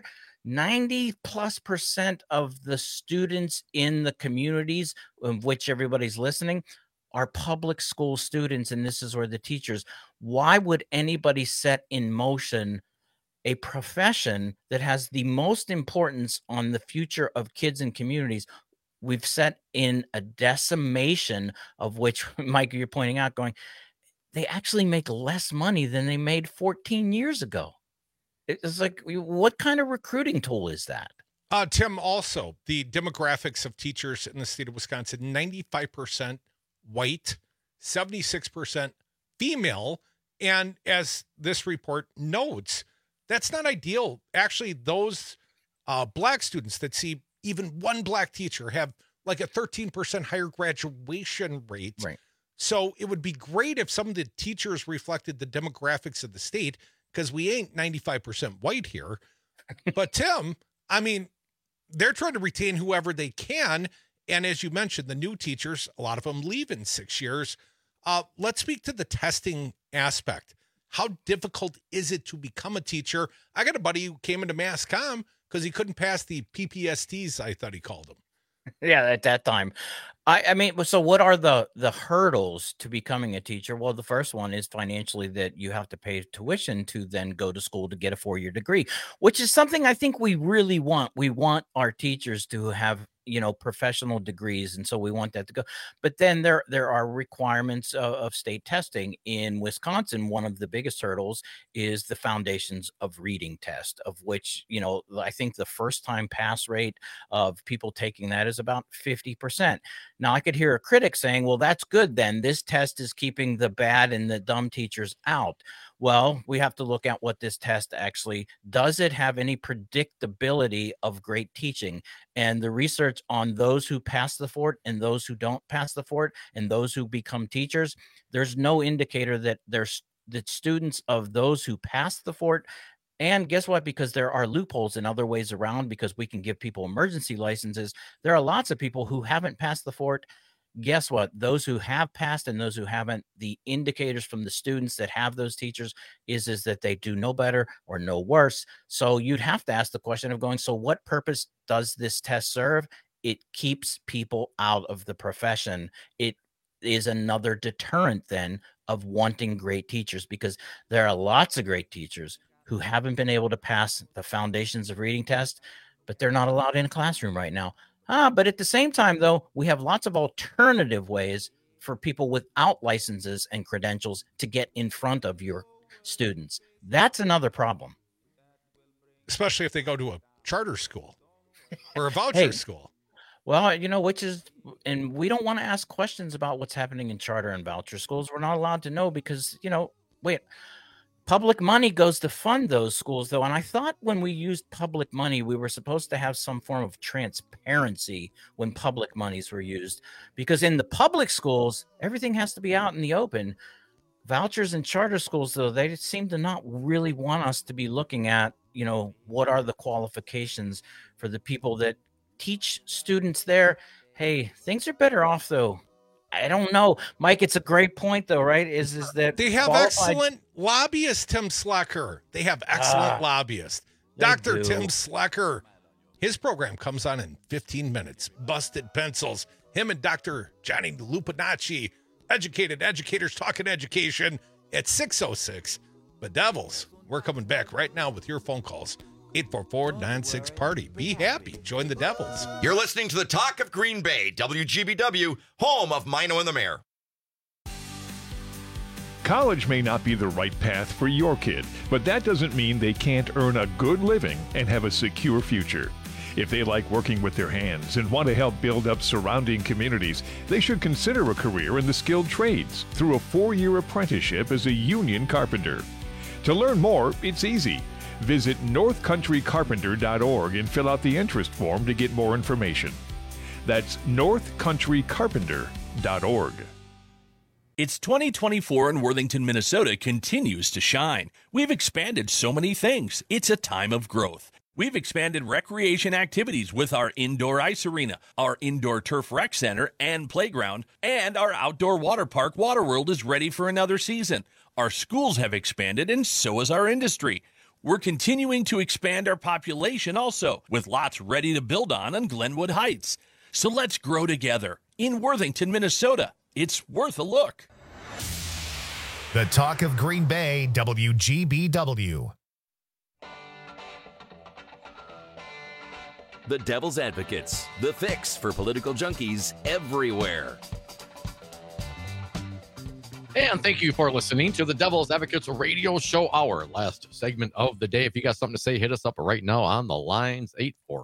90+% of the students in the communities of which everybody's listening are public school students, and this is where the teachers. Why would anybody set in motion a profession that has the most importance on the future of kids and communities? We've set in a decimation of which, Mike, you're pointing out, going, they actually make less money than they made 14 years ago. It's like, what kind of recruiting tool is that? Tim, also, the demographics of teachers in the state of Wisconsin, 95% white, 76% female. And as this report notes, that's not ideal. Actually, those black students that see even one black teacher have like a 13% higher graduation rate. Right. So it would be great if some of the teachers reflected the demographics of the state, because we ain't 95% white here. But Tim, I mean, they're trying to retain whoever they can. And as you mentioned, the new teachers, a lot of them leave in 6 years. Let's speak to the testing aspect. How difficult is it to become a teacher? I got a buddy who came into MassCom because he couldn't pass the PPSTs, I thought he called them. Yeah, at that time. I mean, so what are the hurdles to becoming a teacher? Well, the first one is financially, that you have to pay tuition to then go to school to get a 4-year degree, which is something I think we really want. We want our teachers to have, professional degrees. And so we want that to go. But then there are requirements of state testing. In Wisconsin, one of the biggest hurdles is the Foundations of Reading test, of which, I think the first time pass rate of people taking that is about 50%. Now, I could hear a critic saying, well, that's good then. This test is keeping the bad and the dumb teachers out. Well, we have to look at what this test actually does. It have any predictability of great teaching? And the research on those who pass the fort and those who don't pass the fort and those who become teachers, there's no indicator that that students of those who pass the fort. And guess what? Because there are loopholes in other ways around, because we can give people emergency licenses. There are lots of people who haven't passed the fort. Guess what? Those who have passed and those who haven't, the indicators from the students that have those teachers is that they do no better or no worse. So you'd have to ask the question of going, so what purpose does this test serve? It keeps people out of the profession. It is another deterrent then of wanting great teachers, because there are lots of great teachers who haven't been able to pass the Foundations of Reading test, but they're not allowed in a classroom right now. But at the same time, though, we have lots of alternative ways for people without licenses and credentials to get in front of your students. That's another problem. Especially if they go to a charter school or a voucher school. Well, which is, and we don't want to ask questions about what's happening in charter and voucher schools. We're not allowed to know because, public money goes to fund those schools, though. And I thought when we used public money, we were supposed to have some form of transparency when public monies were used, because in the public schools, everything has to be out in the open. Vouchers and charter schools, though, they seem to not really want us to be looking at, what are the qualifications for the people that teach students there. Hey, things are better off, though. I don't know, Mike. It's a great point, though, right? Is that they have excellent lobbyists, Tim Slecker. They have excellent lobbyists. Dr. Tim Slecker. His program comes on in 15 minutes. Busted Pencils. Him and Dr. Johnny Lupinacci. Educated educators talking education at 6:06. But Devils, we're coming back right now with your phone calls. 844-96-PARTY. Be happy. Join the Devils. You're listening to the Talk of Green Bay, WGBW, home of Mino and the Mayor. College may not be the right path for your kid, but that doesn't mean they can't earn a good living and have a secure future. If they like working with their hands and want to help build up surrounding communities, they should consider a career in the skilled trades through a 4-year apprenticeship as a union carpenter. To learn more, it's easy. Visit northcountrycarpenter.org and fill out the interest form to get more information. That's northcountrycarpenter.org. It's 2024 and Worthington, Minnesota continues to shine. We've expanded so many things. It's a time of growth. We've expanded recreation activities with our indoor ice arena, our indoor turf rec center and playground, and our outdoor water park, Waterworld, is ready for another season. Our schools have expanded, and so has our industry. We're continuing to expand our population also, with lots ready to build on Glenwood Heights. So let's grow together. In Worthington, Minnesota, it's worth a look. The Talk of Green Bay, WGBW. The Devil's Advocates, the fix for political junkies everywhere. And thank you for listening to the Devil's Advocates Radio Show, our last segment of the day. If you got something to say, hit us up right now on the lines,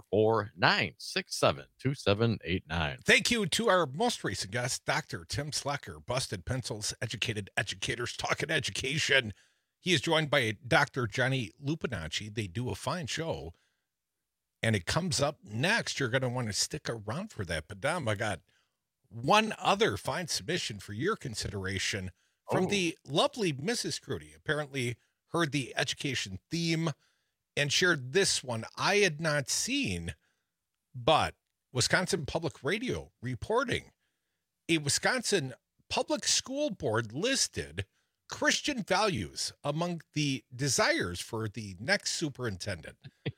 844-967-2789. Thank you to our most recent guest, Dr. Tim Slacker, Busted Pencils, Educated Educators Talking Education. He is joined by Dr. Johnny Lupinacci. They do a fine show, and it comes up next. You're going to want to stick around for that. But, Dom, I got one other fine submission for your consideration from the lovely Mrs. Crudy. Apparently heard the education theme and shared this one I had not seen, but Wisconsin Public Radio reporting a Wisconsin public school board listed Christian values among the desires for the next superintendent.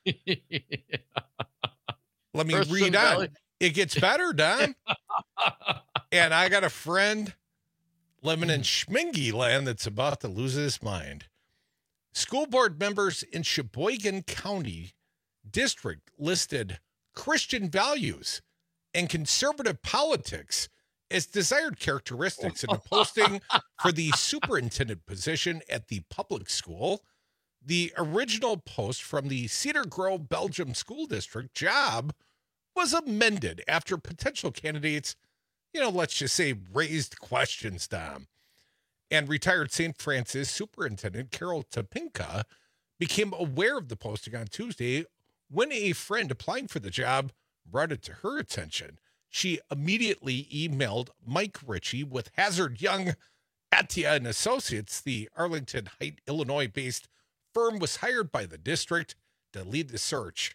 Let me read on. It gets better, Don. And I got a friend living in Schmingy land that's about to lose his mind. School board members in Sheboygan County District listed Christian values and conservative politics as desired characteristics in a posting for the superintendent position at the public school. The original post from the Cedar Grove, Belgium School District job was amended after potential candidates, let's just say, raised questions, Dom. And retired St. Francis Superintendent Carol Topinka became aware of the posting on Tuesday when a friend applying for the job brought it to her attention. She immediately emailed Mike Ritchie with Hazard Young Atia and Associates. The Arlington Heights, Illinois-based firm was hired by the district to lead the search.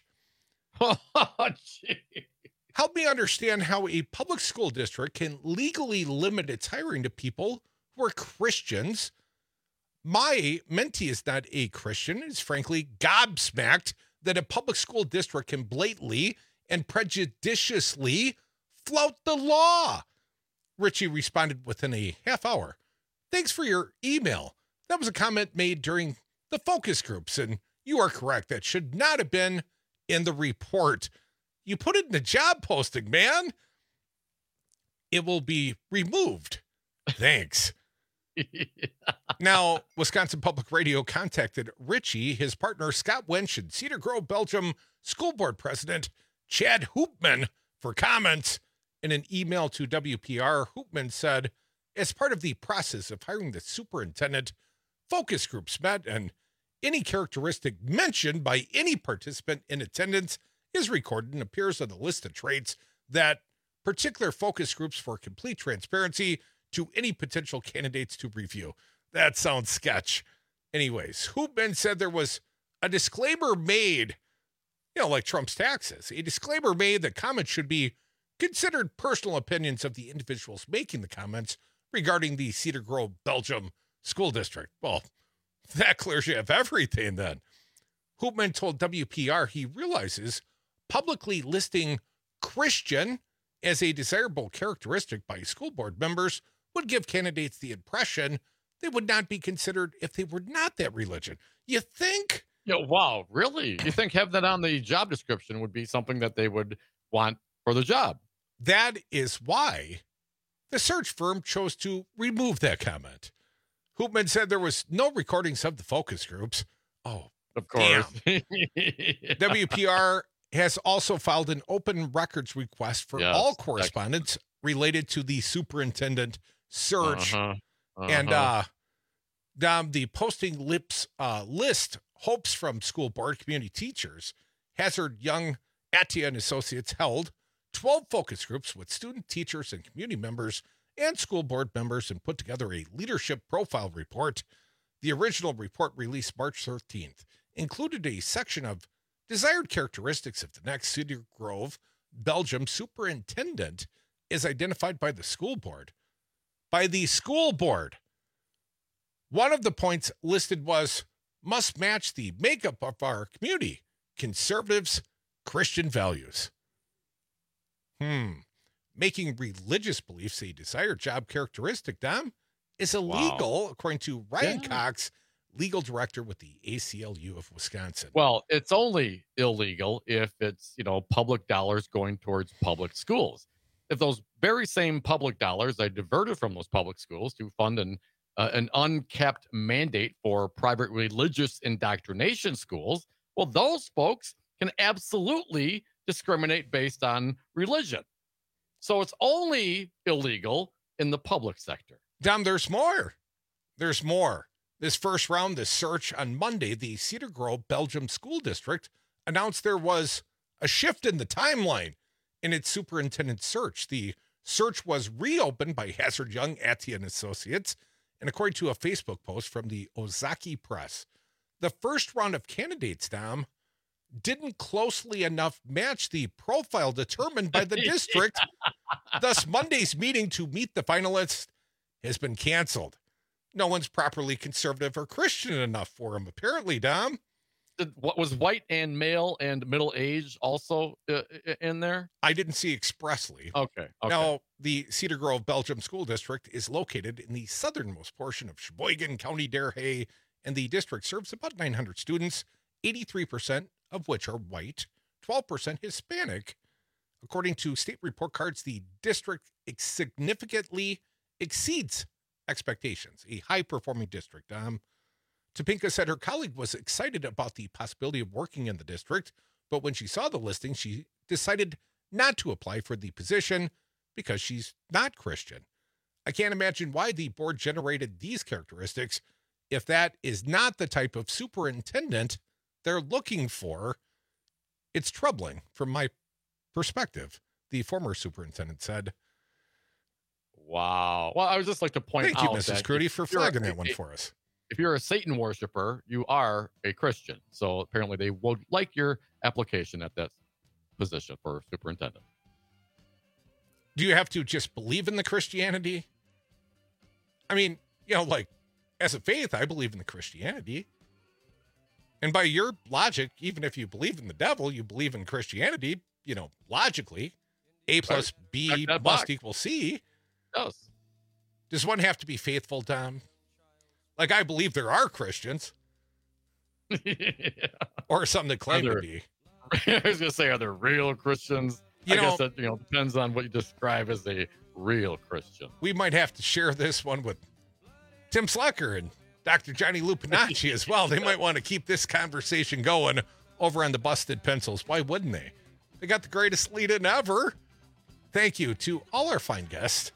Help me understand how a public school district can legally limit its hiring to people who are Christians. My mentee is not a Christian. Is frankly gobsmacked that a public school district can blatantly and prejudiciously flout the law. Ritchie responded within a half hour. Thanks for your email. That was a comment made during the focus groups, and you are correct. That should not have been in the report. You put it in the job posting, man. It will be removed. Thanks. Now, Wisconsin Public Radio contacted Ritchie, his partner Scott Wench, and Cedar Grove, Belgium School Board President Chad Hoopman for comments. In an email to WPR, Hoopman said, as part of the process of hiring the superintendent, focus groups met, and any characteristic mentioned by any participant in attendance is recorded and appears on the list of traits that particular focus groups for complete transparency to any potential candidates to review. That sounds sketch. Anyways, Hoopman said there was a disclaimer made, like Trump's taxes, a disclaimer made that comments should be considered personal opinions of the individuals making the comments regarding the Cedar Grove, Belgium School District. Well, that clears you of everything then. Hoopman told WPR he realizes publicly listing Christian as a desirable characteristic by school board members would give candidates the impression they would not be considered if they were not that religion. You think? Wow, really? You think having that on the job description would be something that they would want for the job? That is why the search firm chose to remove that comment. Hoopman said there was no recordings of the focus groups. Oh, of course. WPR has also filed an open records request for all correspondence related to the superintendent search. And the posting list hopes from school board community teachers. Hazard Young, Attia and Associates held 12 focus groups with student teachers and community members and school board members and put together a leadership profile report. The original report, released March 13th, included a section of desired characteristics of the next Cedar Grove, Belgium superintendent is identified by the school board. By the school board. One of the points listed was, must match the makeup of our community, conservatives, Christian values. Making religious beliefs a desired job characteristic, Dom, is illegal, according to Ryan Cox, legal director with the ACLU of Wisconsin. Well, it's only illegal if it's, public dollars going towards public schools. If those very same public dollars are diverted from those public schools to fund an unkept mandate for private religious indoctrination schools, well, those folks can absolutely discriminate based on religion. So it's only illegal in the public sector. Dom, there's more. There's more. This first round, this search on Monday, the Cedar Grove Belgium School District announced there was a shift in the timeline in its superintendent search. The search was reopened by Hazard Young, Attia and Associates, and according to a Facebook post from the Ozaki Press, the first round of candidates, Dom, didn't closely enough match the profile determined by the district. Thus, Monday's meeting to meet the finalists has been canceled. No one's properly conservative or Christian enough for him, apparently, Dom. What was white and male and middle age also in there? I didn't see expressly. Okay. Now, the Cedar Grove Belgium School District is located in the southernmost portion of Sheboygan County, Dare, and the district serves about 900 students, 83% of which are white, 12% Hispanic. According to state report cards, the district significantly exceeds expectations, a high-performing district. Topinka said her colleague was excited about the possibility of working in the district, but when she saw the listing, she decided not to apply for the position because she's not Christian. I can't imagine why the board generated these characteristics if that is not the type of superintendent they're looking for. It's troubling from my perspective, the former superintendent said. Wow. Well, I would just like to point out Thank you, Mrs. Crudy, for flagging that one for us. If you're a Satan worshiper, you are a Christian. So apparently they would like your application at that position for superintendent. Do you have to just believe in the Christianity? I mean, like, as a faith, I believe in the Christianity. And by your logic, even if you believe in the devil, you believe in Christianity, logically, A plus B must equal C. Yes. Does one have to be faithful, Tom? Like, I believe there are Christians. Or some that claim to be. I was going to say, are there real Christians? I guess that, depends on what you describe as a real Christian. We might have to share this one with Tim Slucker and Dr. Johnny Lupinacci as well. They might want to keep this conversation going over on the Busted Pencils. Why wouldn't they? They got the greatest lead-in ever. Thank you to all our fine guests.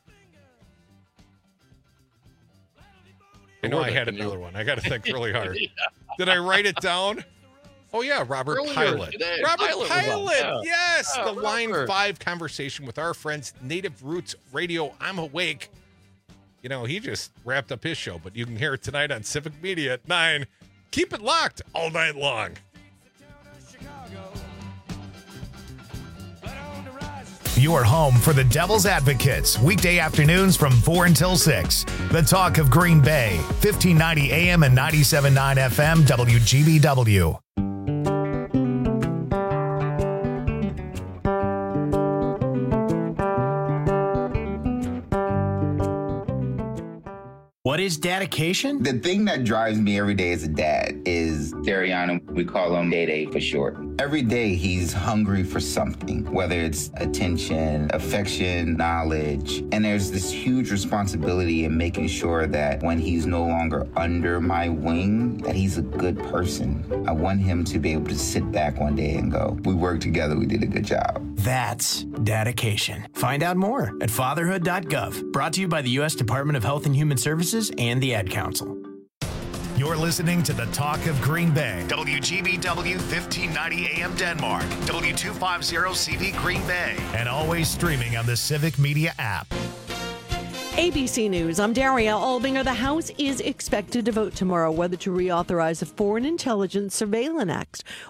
I know I had another one. I got to think really hard. Did I write it down? Oh, yeah, Robert Pilot. Robert Pilot, yes. The Line 5 conversation with our friends, Native Roots Radio. I'm Awake. He just wrapped up his show, but you can hear it tonight on Civic Media at 9. Keep it locked all night long. Your home for the Devil's Advocates, weekday afternoons from 4 until 6. The Talk of Green Bay, 1590 AM and 97.9 FM, WGBW. What is dedication? The thing that drives me every day as a dad is Dariana. We call him Day Day for short. Every day he's hungry for something, whether it's attention, affection, knowledge. And there's this huge responsibility in making sure that when he's no longer under my wing, that he's a good person. I want him to be able to sit back one day and go, we worked together, we did a good job. That's dedication. Find out more at fatherhood.gov. Brought to you by the U.S. Department of Health and Human Services and the Ad Council. You're listening to the Talk of Green Bay. WGBW 1590 AM Denmark. W250CV Green Bay. And always streaming on the Civic Media app. ABC News, I'm Daria Albinger. The House is expected to vote tomorrow whether to reauthorize the Foreign Intelligence Surveillance Act